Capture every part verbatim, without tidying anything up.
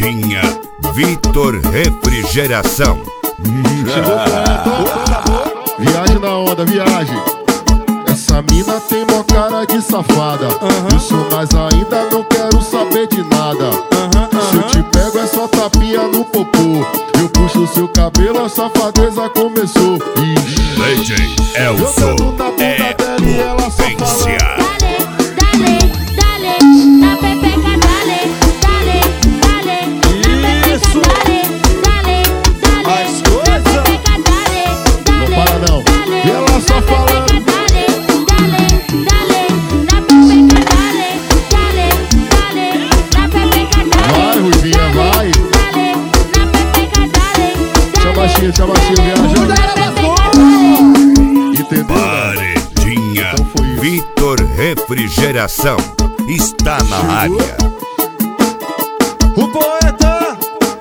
Paredinha Vitor Refrigeração. Chegou pronto, viagem na onda, viagem. Essa mina tem mó cara de safada. uh-huh. Isso, mas ainda não quero saber de nada. uh-huh, uh-huh. Se eu te pego é só tapinha no popô. Eu puxo seu cabelo, a safadeza começou. Ixi. D J Elson é potência. Chama assim, viajando. Entendeu? Paredinha então Vitor Refrigeração está na Chegou. área. O poeta.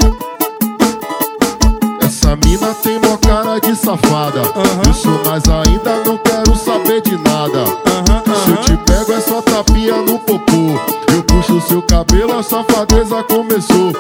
Essa mina tem mó cara de safada. uh-huh. Isso, mas ainda não quero saber de nada. uh-huh, uh-huh. Se eu te pego é só tapinha no popô. Eu puxo seu cabelo, a safadeza começou.